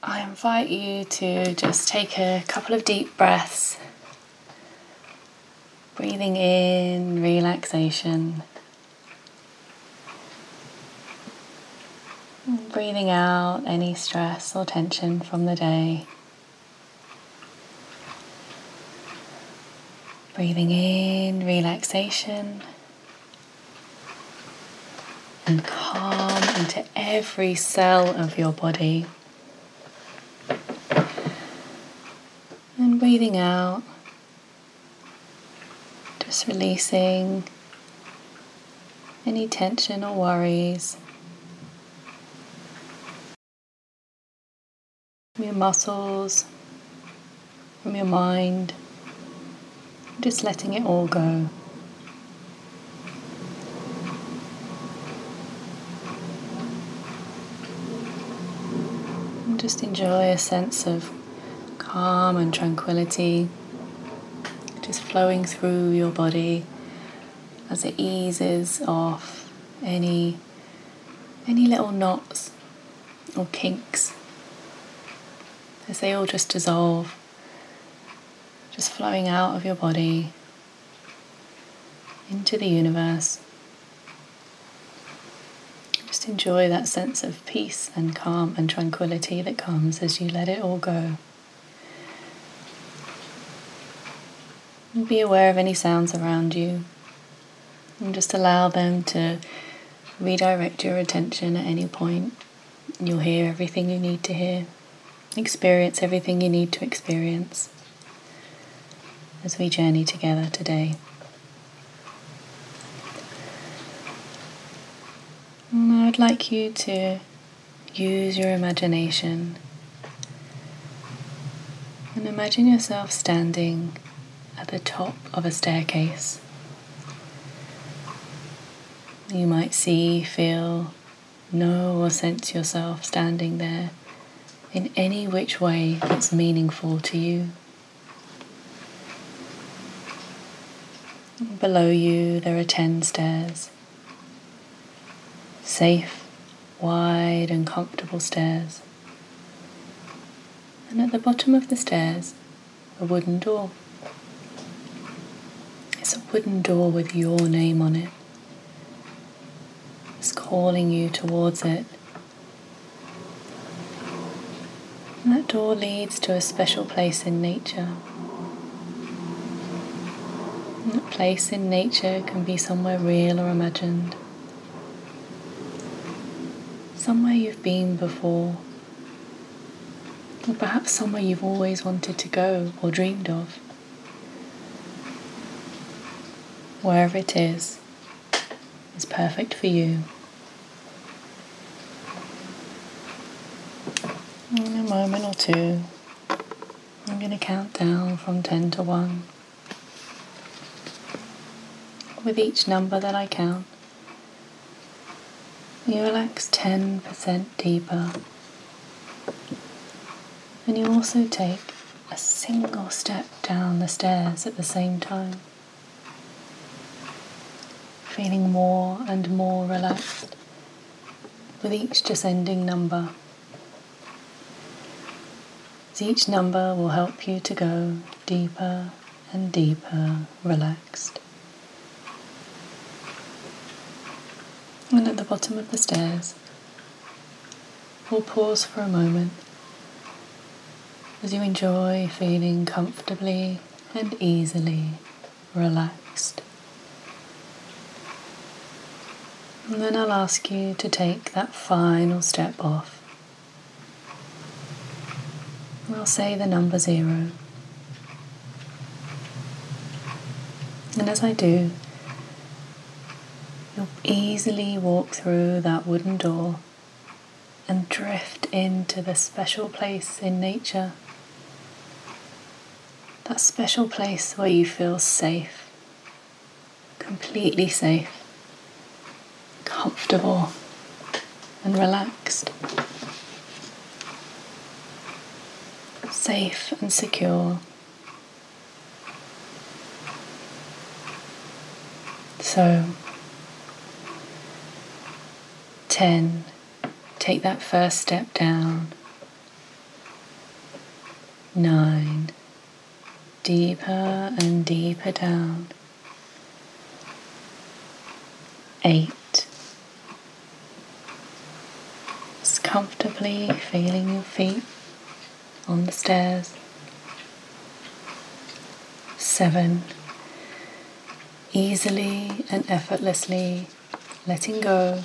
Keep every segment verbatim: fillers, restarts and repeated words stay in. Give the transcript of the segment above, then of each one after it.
I invite you to just take a couple of deep breaths, breathing in relaxation, breathing out any stress or tension from the day. Breathing in relaxation and calm into every cell of your body. And breathing out, just releasing any tension or worries from your muscles, from your mind, just letting it all go. And just enjoy a sense of calm and tranquility just flowing through your body as it eases off any any little knots or kinks as they all just dissolve, just flowing out of your body into the universe. Just enjoy that sense of peace and calm and tranquility that comes as you let it all go. And be aware of any sounds around you and just allow them to redirect your attention at any point. You'll hear everything you need to hear, experience everything you need to experience as we journey together today. And I would like you to use your imagination and imagine yourself standing at the top of a staircase. You might see, feel, know or sense yourself standing there in any which way that's meaningful to you. Below you there are ten stairs. Safe, wide and comfortable stairs. And at the bottom of the stairs, a wooden door. It's a wooden door with your name on it. It's calling you towards it. And that door leads to a special place in nature. And that place in nature can be somewhere real or imagined. Somewhere you've been before. Or perhaps somewhere you've always wanted to go or dreamed of. Wherever it is, is perfect for you. In a moment or two, I'm going to count down from ten to one. With each number that I count, you relax ten percent deeper. And you also take a single step down the stairs at the same time, feeling more and more relaxed with each descending number. As each number will help you to go deeper and deeper relaxed. And at the bottom of the stairs, we'll pause for a moment as you enjoy feeling comfortably and easily relaxed. And then I'll ask you to take that final step off. I'll say the number zero. And as I do, you'll easily walk through that wooden door and drift into the special place in nature. That special place where you feel safe, completely safe, comfortable and relaxed, safe and secure. So, ten, take that first step down nine, deeper and deeper down, eight, just comfortably feeling your feet on the stairs, seven, easily and effortlessly letting go,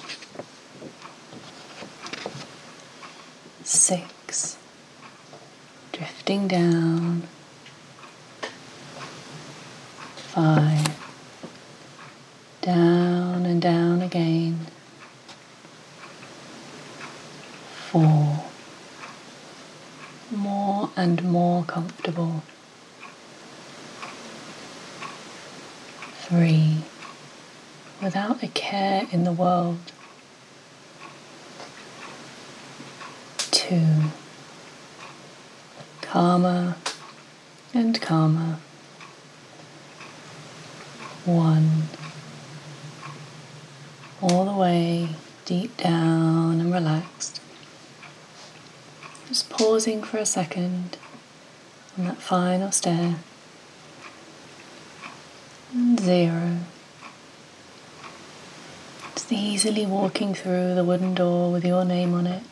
six, drifting down, five, down and down again, four, more and more comfortable, three, without a care in the world, two, calmer and calmer, one, all the way deep down and relaxed. Just pausing for a second on that final stair. And zero. Just easily walking through the wooden door with your name on it.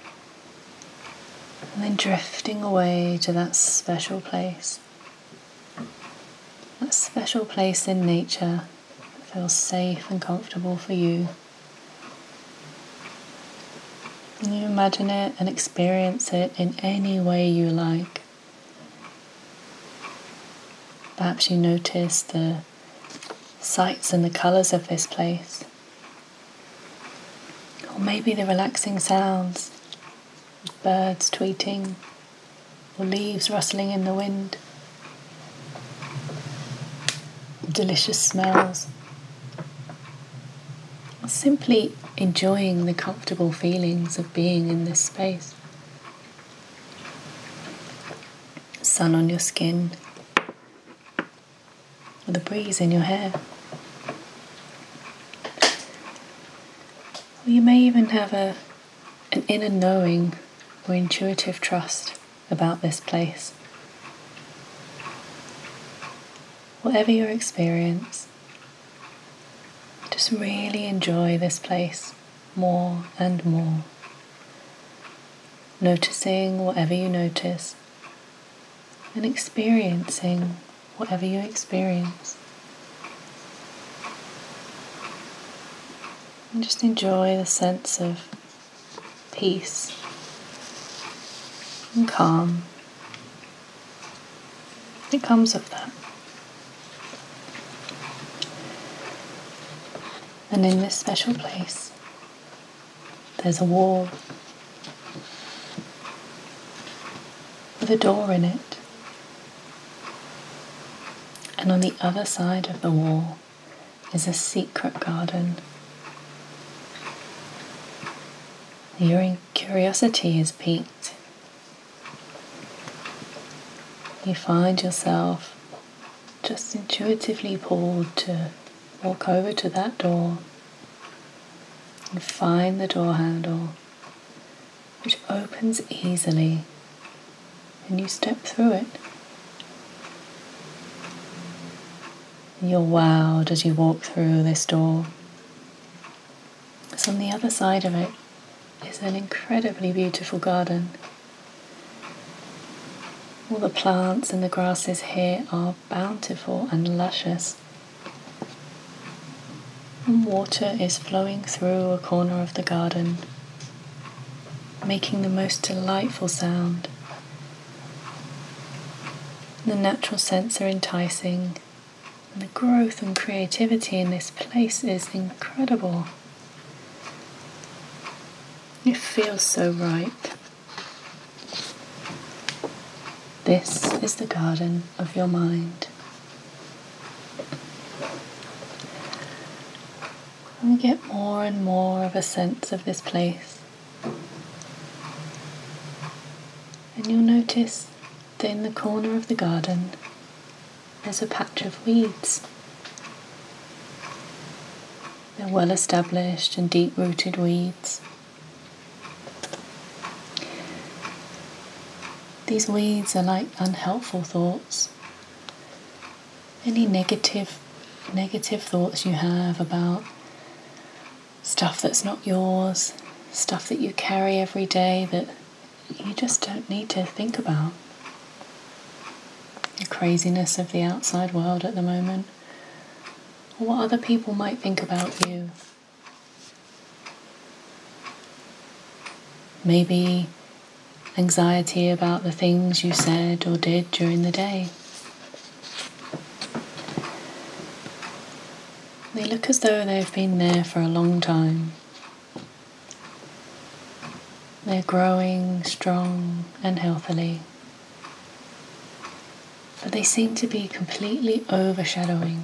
And then drifting away to that special place. That special place in nature that feels safe and comfortable for you. And you imagine it and experience it in any way you like. Perhaps you notice the sights and the colours of this place. Or maybe the relaxing sounds of birds tweeting or leaves rustling in the wind. Delicious smells. Or simply enjoying the comfortable feelings of being in this space. Sun on your skin, or the breeze in your hair. Or you may even have a, an inner knowing or intuitive trust about this place. Whatever your experience, just really enjoy this place more and more. Noticing whatever you notice and experiencing whatever you experience. And just enjoy the sense of peace and calm that comes with that. And in this special place, there's a wall with a door in it. And on the other side of the wall is a secret garden. Your curiosity is piqued. You find yourself just intuitively pulled to walk over to that door and find the door handle, which opens easily, and you step through it. And you're wowed as you walk through this door. So on the other side of it is an incredibly beautiful garden. All the plants and the grasses here are bountiful and luscious. And water is flowing through a corner of the garden, making the most delightful sound. The natural scents are enticing, and the growth and creativity in this place is incredible. It feels so right. This is the garden of your mind. And you get more and more of a sense of this place. And you'll notice that in the corner of the garden there's a patch of weeds. They're well established and deep-rooted weeds. These weeds are like unhelpful thoughts. Any negative, negative thoughts you have about stuff that's not yours, stuff that you carry every day that you just don't need to think about. The craziness of the outside world at the moment, or what other people might think about you. Maybe anxiety about the things you said or did during the day. They look as though they've been there for a long time. They're growing strong and healthily, but they seem to be completely overshadowing.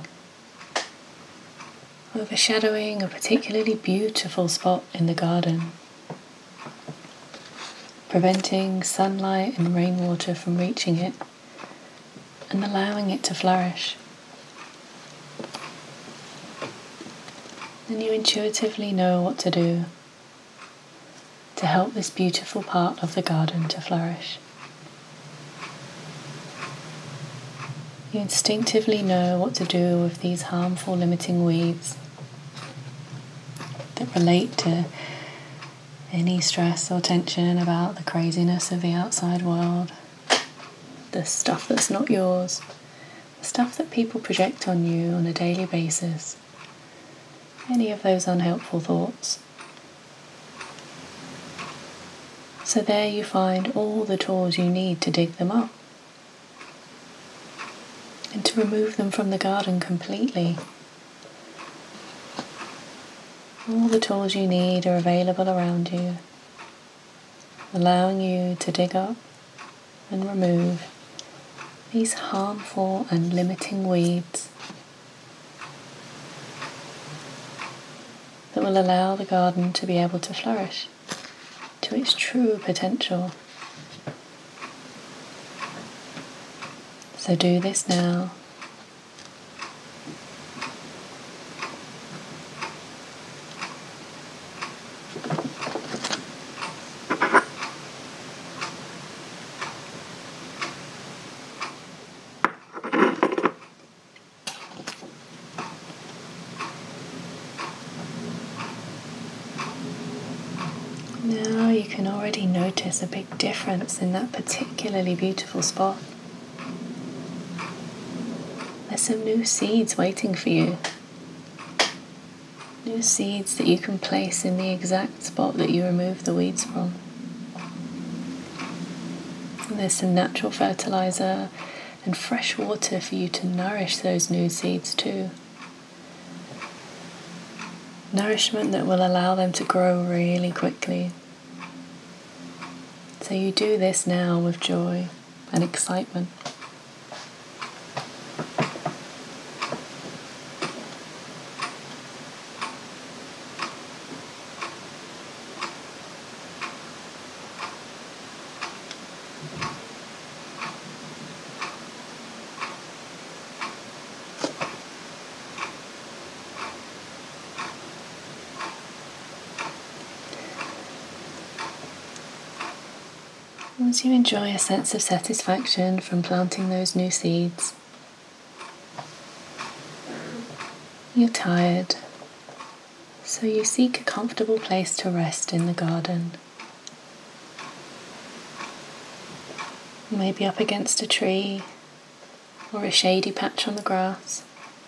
Overshadowing a particularly beautiful spot in the garden, preventing sunlight and rainwater from reaching it and allowing it to flourish. And you intuitively know what to do to help this beautiful part of the garden to flourish. You instinctively know what to do with these harmful, limiting weeds that relate to any stress or tension about the craziness of the outside world, the stuff that's not yours, the stuff that people project on you on a daily basis, any of those unhelpful thoughts. So there you find all the tools you need to dig them up and to remove them from the garden completely. All the tools you need are available around you, allowing you to dig up and remove these harmful and limiting weeds that will allow the garden to be able to flourish to its true potential. So do this now. Now you can already notice a big difference in that particularly beautiful spot. There's some new seeds waiting for you. New seeds that you can place in the exact spot that you removed the weeds from. And there's some natural fertilizer and fresh water for you to nourish those new seeds too. Nourishment that will allow them to grow really quickly. So you do this now with joy and excitement. Once you enjoy a sense of satisfaction from planting those new seeds, you're tired, so you seek a comfortable place to rest in the garden. Maybe up against a tree or a shady patch on the grass.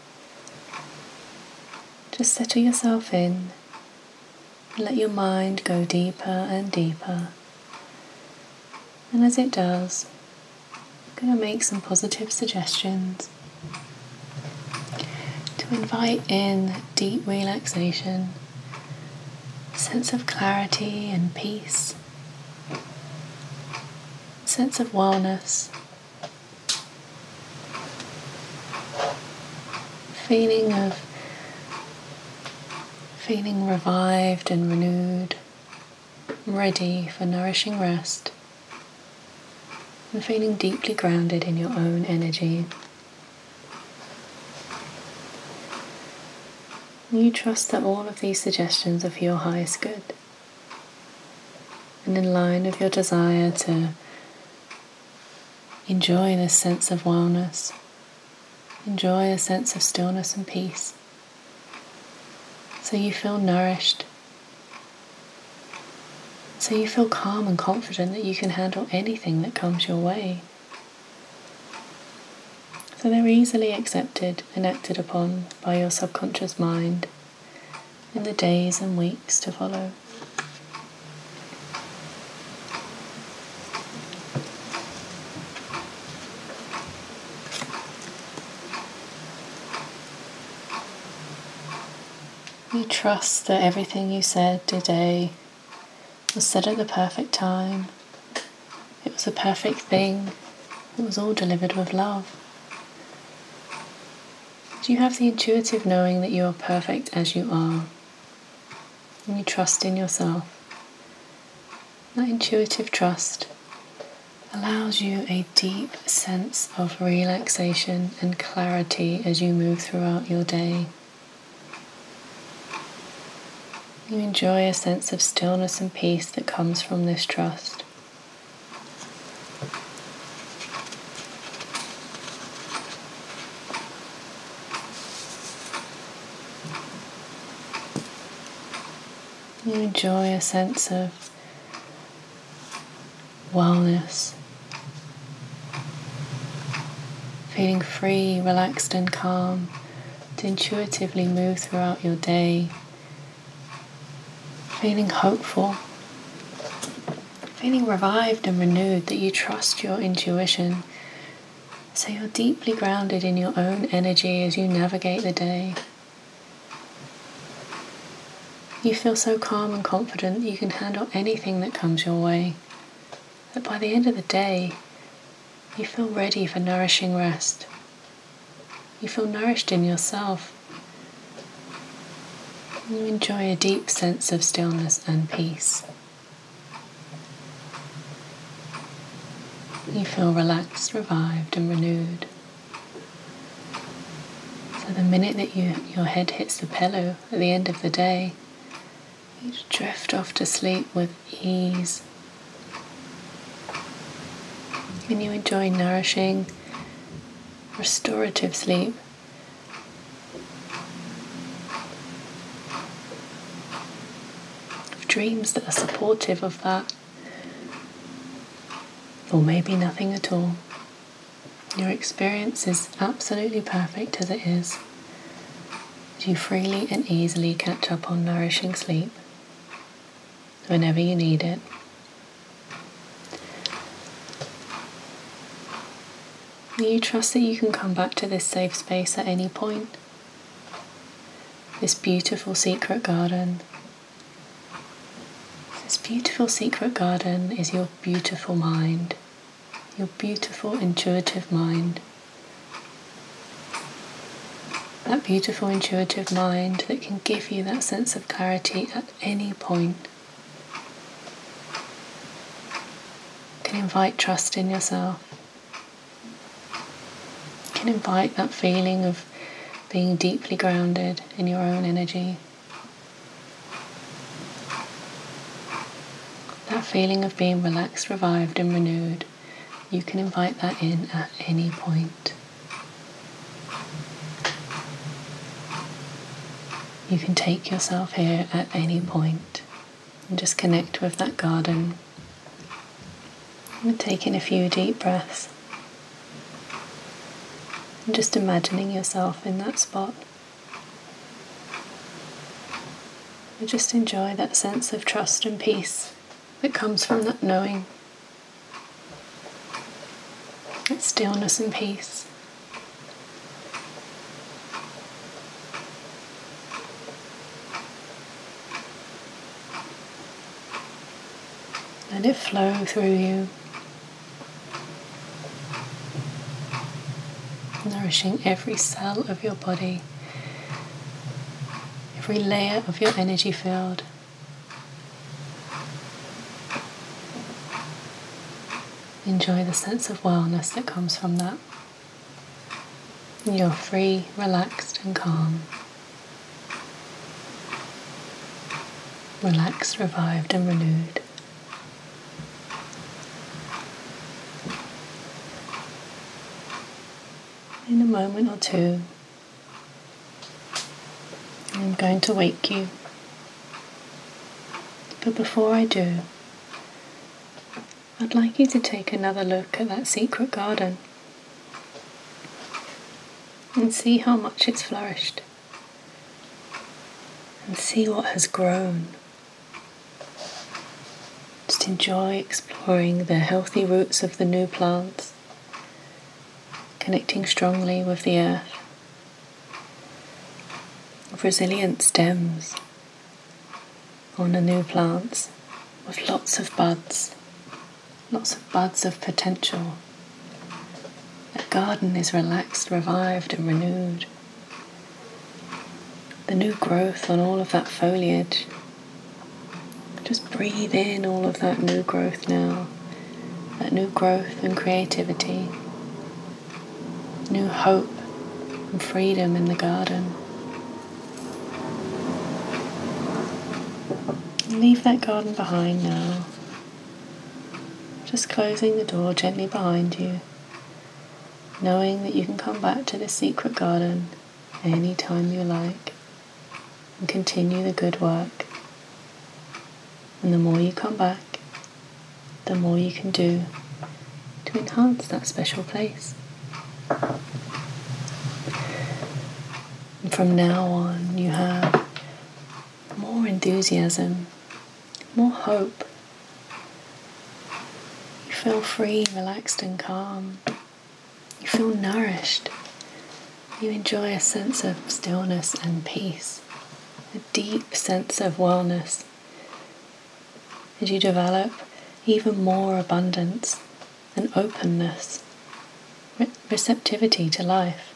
Just settle yourself in and let your mind go deeper and deeper. And as it does, I'm going to make some positive suggestions to invite in deep relaxation, a sense of clarity and peace, a sense of wellness, feeling of feeling revived and renewed, ready for nourishing rest. And feeling deeply grounded in your own energy. You trust that all of these suggestions are for your highest good and in line with your desire to Enjoy this sense of wellness. Enjoy a sense of stillness and peace. So you feel nourished. So you feel calm and confident that you can handle anything that comes your way. So they're easily accepted and acted upon by your subconscious mind in the days and weeks to follow. You trust that everything you said today was said at the perfect time. It was a perfect thing. It was all delivered with love. You have the intuitive knowing that you are perfect as you are. And you trust in yourself. That intuitive trust allows you a deep sense of relaxation and clarity as you move throughout your day. You enjoy a sense of stillness and peace that comes from this trust. You enjoy a sense of wellness, feeling free, relaxed and calm to intuitively move throughout your day, feeling hopeful, feeling revived and renewed that you trust your intuition, so you're deeply grounded in your own energy as you navigate the day. You feel so calm and confident that you can handle anything that comes your way, that by the end of the day, you feel ready for nourishing rest. You feel nourished in yourself. You enjoy a deep sense of stillness and peace. You feel relaxed, revived and renewed. So the minute that you, your head hits the pillow at the end of the day, you drift off to sleep with ease. And you enjoy nourishing, restorative sleep. Dreams that are supportive of that. Or maybe nothing at all. Your experience is absolutely perfect as it is. You freely and easily catch up on nourishing sleep whenever you need it. You trust that you can come back to this safe space at any point. This beautiful secret garden. This beautiful secret garden is your beautiful mind, your beautiful intuitive mind. That beautiful intuitive mind that can give you that sense of clarity at any point. Can invite trust in yourself. Can invite that feeling of being deeply grounded in your own energy. That feeling of being relaxed, revived and renewed, you can invite that in at any point. You can take yourself here at any point and just connect with that garden. And take in a few deep breaths. And just imagining yourself in that spot. And just enjoy that sense of trust and peace that comes from that knowing. That stillness and peace. Let it flow through you, nourishing every cell of your body, every layer of your energy field. Enjoy the sense of wellness that comes from that. You're free, relaxed and calm. Relaxed, revived and renewed. In a moment or two, I'm going to wake you. But before I do, I'd like you to take another look at that secret garden and see how much it's flourished, and see what has grown. Just enjoy exploring the healthy roots of the new plants, connecting strongly with the earth, with resilient stems on the new plants, with lots of buds, lots of buds of potential. The garden is relaxed, revived and renewed. The new growth on all of that foliage. Just breathe in all of that new growth now. That new growth and creativity. New hope and freedom in the garden. Leave that garden behind now. Just closing the door gently behind you, knowing that you can come back to this secret garden any time you like and continue the good work. And the more you come back, the more you can do to enhance that special place. And from now on, you have more enthusiasm, more hope. You feel free, relaxed and calm. You feel nourished. You enjoy a sense of stillness and peace, a deep sense of wellness. As you develop even more abundance and openness, re- receptivity to life,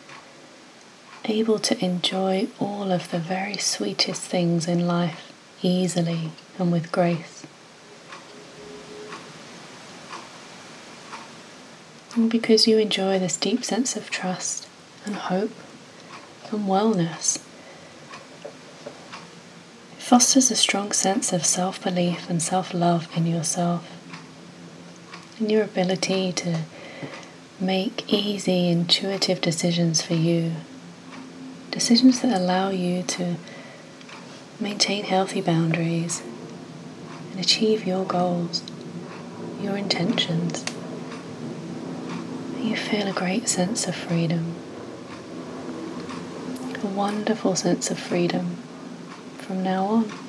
able to enjoy all of the very sweetest things in life easily and with grace. And because you enjoy this deep sense of trust and hope and wellness, it fosters a strong sense of self-belief and self-love in yourself, and your ability to make easy, intuitive decisions for you. Decisions that allow you to maintain healthy boundaries and achieve your goals, your intentions. You feel a great sense of freedom, a wonderful sense of freedom from now on.